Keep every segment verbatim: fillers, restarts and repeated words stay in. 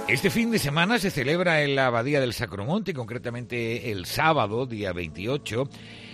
Este fin de semana se celebra en la Abadía del Sacromonte, concretamente el sábado, día veintiocho,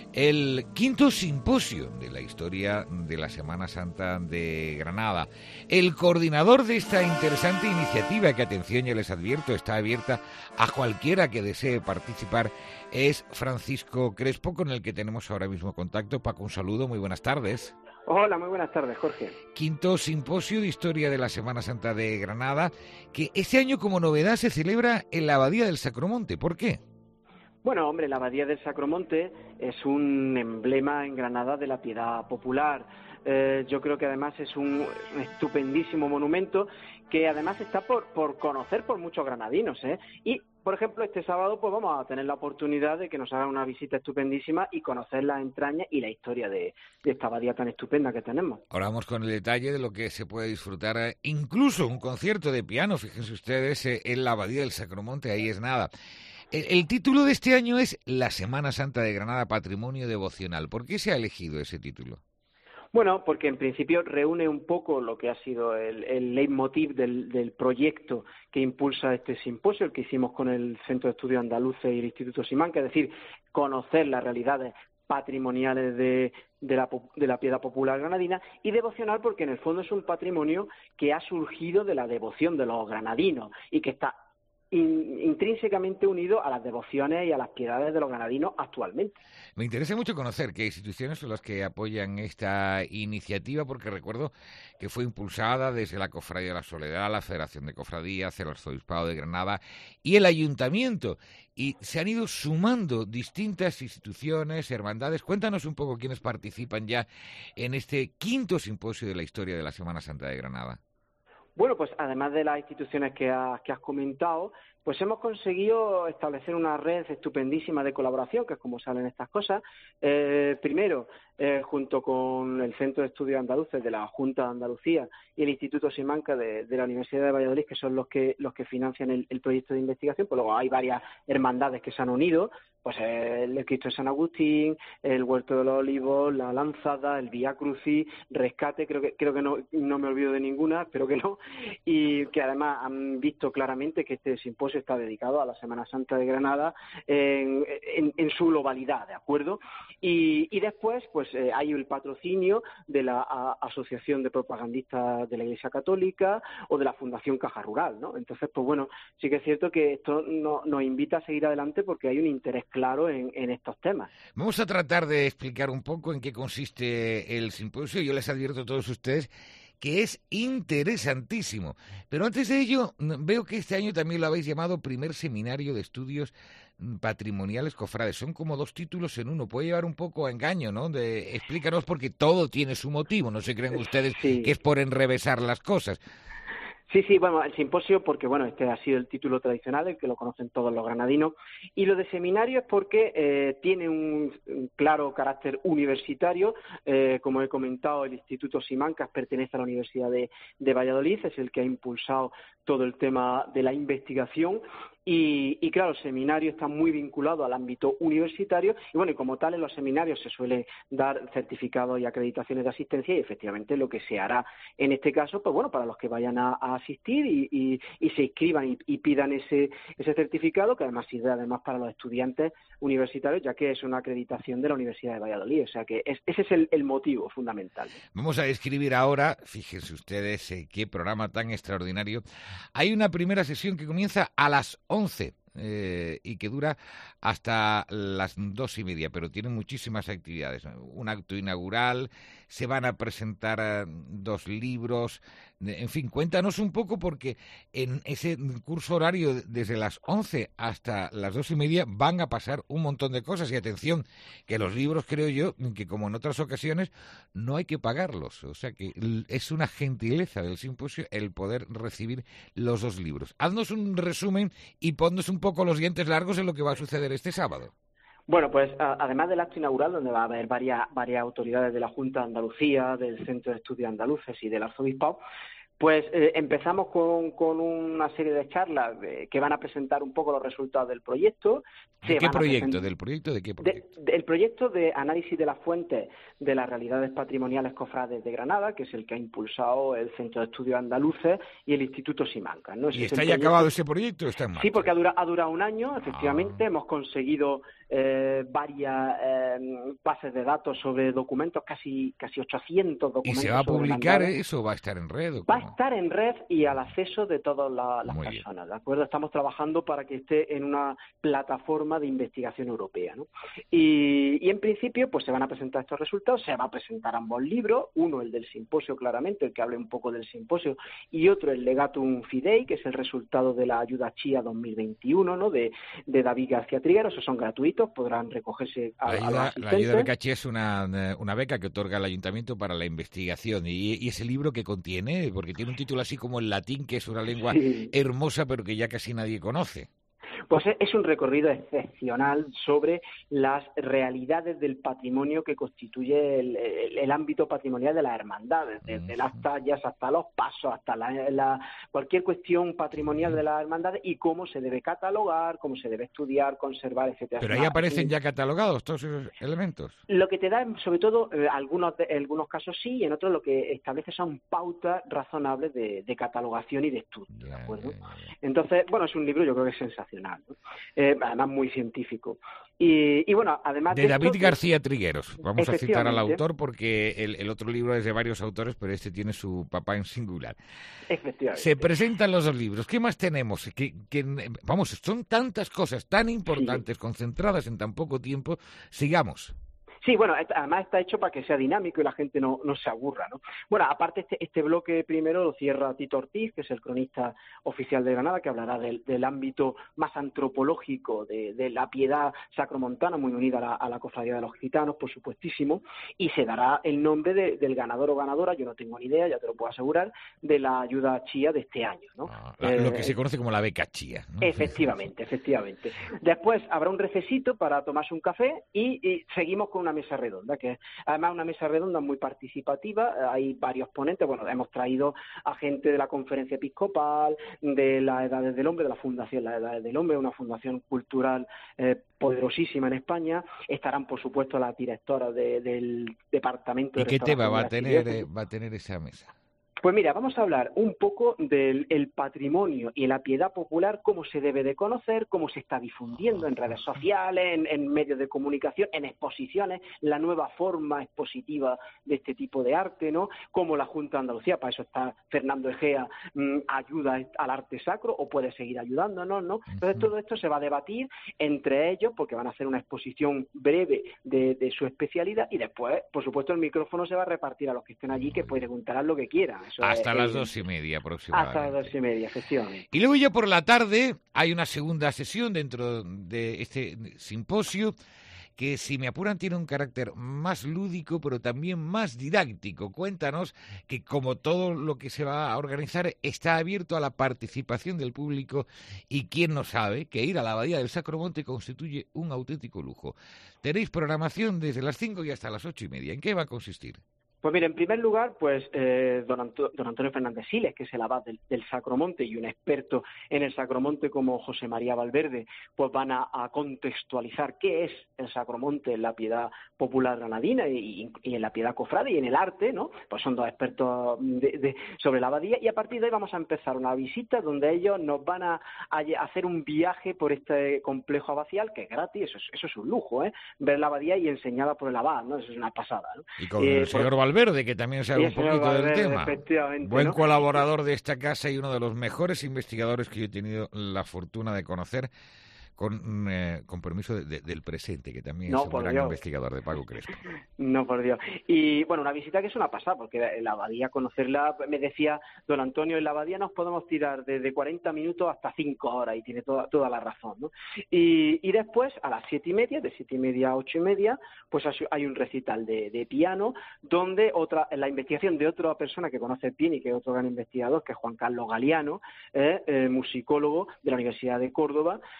el quinto simposio de la historia de la Semana Santa de Granada. El coordinador de esta interesante iniciativa, que atención, ya les advierto, está abierta a cualquiera que desee participar, es Francisco Crespo, con el que tenemos ahora mismo contacto. Paco, un saludo, muy buenas tardes. Hola, muy buenas tardes, Jorge. Quinto simposio de historia de la Semana Santa de Granada, que este año como novedad se celebra en la Abadía del Sacromonte. ¿Por qué? Bueno, hombre, la Abadía del Sacromonte es un emblema en Granada de la piedad popular. Eh, yo creo que además es un estupendísimo monumento que además está por, por conocer por muchos granadinos, ¿eh? Y, por ejemplo, este sábado pues vamos a tener la oportunidad de que nos hagan una visita estupendísima y conocer las entrañas y la historia de, de esta abadía tan estupenda que tenemos. Ahora vamos con el detalle de lo que se puede disfrutar, eh, incluso un concierto de piano, fíjense ustedes, eh, en la Abadía del Sacromonte, ahí es nada. El, el título de este año es La Semana Santa de Granada, Patrimonio Devocional. ¿Por qué se ha elegido ese título? Bueno, porque en principio reúne un poco lo que ha sido el, el leitmotiv del, del proyecto que impulsa este simposio, el que hicimos con el Centro de Estudios Andaluces y el Instituto Simancas, es decir, conocer las realidades patrimoniales de, de, la, de la piedad popular granadina, y devocional porque en el fondo es un patrimonio que ha surgido de la devoción de los granadinos y que está In, intrínsecamente unido a las devociones y a las piedades de los granadinos actualmente. Me interesa mucho conocer qué instituciones son las que apoyan esta iniciativa, porque recuerdo que fue impulsada desde la Cofradía de la Soledad, la Federación de Cofradías, el Arzobispado de Granada y el Ayuntamiento, y se han ido sumando distintas instituciones, hermandades. Cuéntanos un poco quiénes participan ya en este quinto simposio de la historia de la Semana Santa de Granada. Bueno, pues además de las instituciones que has, que has comentado, pues hemos conseguido establecer una red estupendísima de colaboración, que es como salen estas cosas. Eh, primero, eh, junto con el Centro de Estudios Andaluces de la Junta de Andalucía y el Instituto Simancas de, de la Universidad de Valladolid, que son los que los que financian el, el proyecto de investigación, pues luego hay varias hermandades que se han unido, pues el Cristo de San Agustín, el Huerto de los Olivos, la Lanzada, el Vía Crucis, Rescate, creo que creo que no, no me olvido de ninguna, espero que no, y que además han visto claramente que este simposio está dedicado a la Semana Santa de Granada en, en, en su globalidad, ¿de acuerdo? Y, y después, pues eh, hay el patrocinio de la a, Asociación de Propagandistas de la Iglesia Católica o de la Fundación Caja Rural, ¿no? Entonces, pues bueno, sí que es cierto que esto no, nos invita a seguir adelante porque hay un interés claro en, en estos temas. Vamos a tratar de explicar un poco en qué consiste el simposio. Yo les advierto a todos ustedes que es interesantísimo. Pero antes de ello, veo que este año también lo habéis llamado Primer Seminario de Estudios Patrimoniales Cofrades. Son como dos títulos en uno. Puede llevar un poco a engaño, ¿no? De, explícanos, porque todo tiene su motivo. No se creen ustedes sí. que es por enrevesar las cosas. Sí, sí, bueno, el simposio, porque bueno, este ha sido el título tradicional, el que lo conocen todos los granadinos, y lo de seminario es porque eh, tiene un, un claro carácter universitario. Eh, como he comentado, el Instituto Simancas pertenece a la Universidad de, de Valladolid, es el que ha impulsado todo el tema de la investigación. Y, y claro, el seminario está muy vinculado al ámbito universitario y bueno, y como tal en los seminarios se suele dar certificados y acreditaciones de asistencia, y efectivamente lo que se hará en este caso, pues bueno, para los que vayan a, a asistir y, y, y se inscriban y, y pidan ese, ese certificado, que además sirve además para los estudiantes universitarios, ya que es una acreditación de la Universidad de Valladolid, o sea que es, ese es el, el motivo fundamental. Vamos a describir ahora, fíjense ustedes eh, qué programa tan extraordinario. Hay una primera sesión que comienza a las once eh, y que dura hasta las dos y media, pero tiene muchísimas actividades. Un acto inaugural, se van a presentar eh, dos libros, en fin, cuéntanos un poco, porque en ese curso horario desde las once hasta las dos y media van a pasar un montón de cosas. Y atención, que los libros, creo yo, que como en otras ocasiones, no hay que pagarlos. O sea que es una gentileza del simposio el poder recibir los dos libros. Haznos un resumen y ponnos un poco los dientes largos en lo que va a suceder este sábado. Bueno, pues a, además del acto inaugural, donde va a haber varias, varias autoridades de la Junta de Andalucía, del Centro de Estudios Andaluces y del Arzobispado, Pues eh, empezamos con, con una serie de charlas de, que van a presentar un poco los resultados del proyecto. ¿De qué proyecto? ¿Del proyecto de qué proyecto? De, de, el proyecto de análisis de las fuentes de las realidades patrimoniales cofrades de Granada, que es el que ha impulsado el Centro de Estudios Andaluces y el Instituto Simancas, ¿no? ¿Y está ya acabado ese proyecto o está en marcha? Sí, porque ha durado, ha durado un año, efectivamente. Ah. Hemos conseguido eh, varias eh, bases de datos sobre documentos, casi casi ochocientos documentos. ¿Y se va a publicar eso o va a estar en red? ¿o Va a estar en red y al acceso de todas la, las Muy personas, bien. ¿de acuerdo? Estamos trabajando para que esté en una plataforma de investigación europea, ¿no? Y, y en principio, pues se van a presentar estos resultados, se va a presentar ambos libros, uno el del simposio claramente, el que hable un poco del simposio, y otro el Legatum Fidei, que es el resultado de la ayuda Chía dos mil veintiuno, ¿no? De, de David García Trigueros. Esos son gratuitos, podrán recogerse a, la ayuda, a los asistentes. La ayuda Beca Chía es una, una beca que otorga el ayuntamiento para la investigación. ¿Y, y ese libro que contiene? Porque tiene un título así como el latín, que es una lengua sí. hermosa, pero que ya casi nadie conoce. Pues es un recorrido excepcional sobre las realidades del patrimonio que constituye el, el, el ámbito patrimonial de las hermandades, desde las tallas hasta los pasos, hasta la, la, cualquier cuestión patrimonial de las hermandades y cómo se debe catalogar, cómo se debe estudiar, conservar, etcétera. Pero ahí aparecen ya catalogados todos esos elementos. Lo que te da, sobre todo, eh, algunos, de, algunos casos sí, y en otros lo que establece son pautas razonables de, de catalogación y de estudio, ¿de acuerdo? Entonces, bueno, es un libro yo creo que es sensacional, ¿no? Eh, además muy científico. Y, y bueno, además de, de David esto, García Trigueros. Vamos a citar al autor porque el, el otro libro es de varios autores, pero este tiene su papá en singular. Efectivamente. Se presentan los dos libros. ¿Qué más tenemos? Que, que vamos, son tantas cosas tan importantes, sí. concentradas en tan poco tiempo. Sigamos. Sí, bueno, además está hecho para que sea dinámico y la gente no, no se aburra, ¿no? Bueno, aparte este, este bloque primero lo cierra Tito Ortiz, que es el cronista oficial de Granada, que hablará del, del ámbito más antropológico de, de la piedad sacromontana, muy unida a la, a la cofradía de los gitanos, por supuestísimo, y se dará el nombre de, del ganador o ganadora, yo no tengo ni idea, ya te lo puedo asegurar, de la ayuda Chía de este año, ¿no? Ah, la, eh, lo que se conoce como la beca Chía, ¿no? Efectivamente, efectivamente. Después habrá un recesito para tomarse un café y, y seguimos con una mesa redonda, que es además una mesa redonda muy participativa. Hay varios ponentes, bueno, hemos traído a gente de la Conferencia Episcopal, de las Edades del Hombre, de la Fundación Las Edades del Hombre, una fundación cultural eh, poderosísima en España. Estarán, por supuesto, las directoras de, del Departamento de ¿Y qué tema va a tener, eh, va a tener esa mesa? Pues mira, vamos a hablar un poco del el patrimonio y la piedad popular, cómo se debe de conocer, cómo se está difundiendo en redes sociales, en, en medios de comunicación, en exposiciones, la nueva forma expositiva de este tipo de arte, ¿no? Cómo la Junta de Andalucía, para eso está Fernando Egea, mmm, ayuda al arte sacro o puede seguir ayudándonos, ¿no? Entonces todo esto se va a debatir entre ellos porque van a hacer una exposición breve de, de su especialidad y después, por supuesto, el micrófono se va a repartir a los que estén allí que preguntarán lo que quieran. Eso hasta es, las eh, dos y media aproximadamente. Hasta las dos y media, efectivamente. Y luego ya por la tarde hay una segunda sesión dentro de este simposio que, si me apuran, tiene un carácter más lúdico, pero también más didáctico. Cuéntanos que, como todo lo que se va a organizar, está abierto a la participación del público y quién no sabe que ir a la Abadía del Sacromonte constituye un auténtico lujo. Tenéis programación desde las cinco y hasta las ocho y media. ¿En qué va a consistir? Pues mire, en primer lugar, pues eh, don, Anto, don Antonio Fernández Siles, que es el abad del, del Sacromonte y un experto en el Sacromonte como José María Valverde, pues van a, a contextualizar qué es el Sacromonte en la piedad popular granadina y, y en la piedad cofrade y en el arte, ¿no? Pues son dos expertos de, de, sobre la abadía y a partir de ahí vamos a empezar una visita donde ellos nos van a, a hacer un viaje por este complejo abacial que es gratis, eso es, eso es un lujo, ¿eh? Ver la abadía y enseñada por el abad, ¿no? Eso es una pasada, ¿no? Y con eh, el señor por... Valverde, Verde, que también sabe un poquito Valverde, del tema. Buen ¿no? colaborador de esta casa y uno de los mejores investigadores que yo he tenido la fortuna de conocer, con, eh, con permiso de, de, del presente, que también no, es un gran Dios. investigador, de Paco Crespo. No, por Dios. Y bueno, una visita que es una pasada, porque la abadía, conocerla, me decía don Antonio, en la abadía nos podemos tirar desde cuarenta minutos hasta cinco horas, y tiene toda, toda la razón, ¿no? Y, y después, a las siete y media, de siete y media a ocho y media, pues hay un recital de, de piano, donde otra, la investigación de otra persona que conoce bien y que es otro gran investigador, que es Juan Carlos Galiano, eh, eh, musicólogo de la Universidad de Córdoba, eh,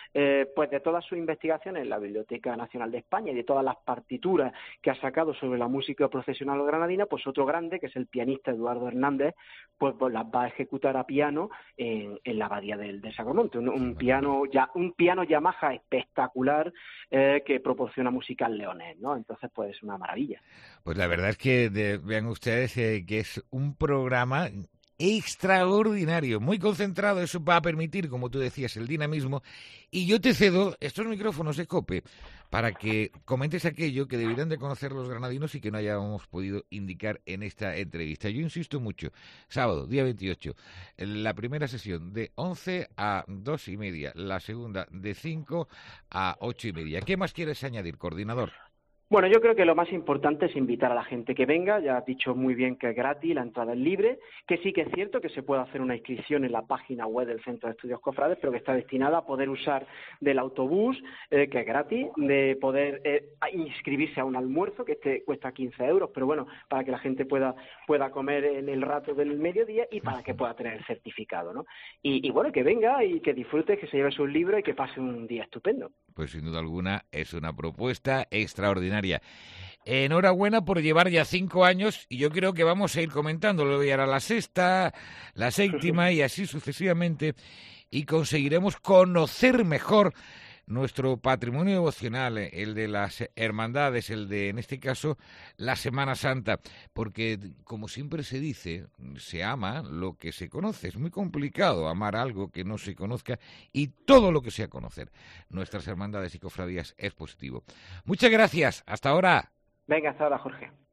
eh, pues de todas sus investigaciones en la Biblioteca Nacional de España y de todas las partituras que ha sacado sobre la música procesional granadina, pues otro grande, que es el pianista Eduardo Hernández, pues, pues las va a ejecutar a piano en, en la abadía del, del Sacromonte, un, un piano ya un piano Yamaha espectacular eh, que proporciona música al leonés, ¿no? Entonces, pues es una maravilla. Pues la verdad es que de, vean ustedes eh, que es un programa extraordinario, muy concentrado. Eso va a permitir, como tú decías, el dinamismo. Y yo te cedo estos micrófonos de COPE para que comentes aquello que deberían de conocer los granadinos y que no hayamos podido indicar en esta entrevista. Yo insisto mucho, sábado, día veintiocho, la primera sesión de once a dos y media, la segunda de cinco a ocho y media. ¿Qué más quieres añadir, coordinador? Bueno, yo creo que lo más importante es invitar a la gente que venga. Ya has dicho muy bien que es gratis, la entrada es libre, que sí que es cierto que se puede hacer una inscripción en la página web del Centro de Estudios Cofrades, pero que está destinada a poder usar del autobús, eh, que es gratis, de poder eh, inscribirse a un almuerzo, que este cuesta quince euros, pero bueno, para que la gente pueda pueda comer en el rato del mediodía y para que pueda tener el certificado, ¿no? Y, y bueno, que venga y que disfrute, que se lleve sus libros y que pase un día estupendo. Pues sin duda alguna es una propuesta extraordinaria. Enhorabuena por llevar ya cinco años y yo creo que vamos a ir comentando. Luego ya era la sexta, la séptima y así sucesivamente y conseguiremos conocer mejor nuestro patrimonio devocional, el de las hermandades, el de, en este caso, la Semana Santa, porque, como siempre se dice, se ama lo que se conoce. Es muy complicado amar algo que no se conozca y todo lo que sea conocer nuestras hermandades y cofradías es positivo. Muchas gracias. Hasta ahora. Venga, hasta ahora, Jorge.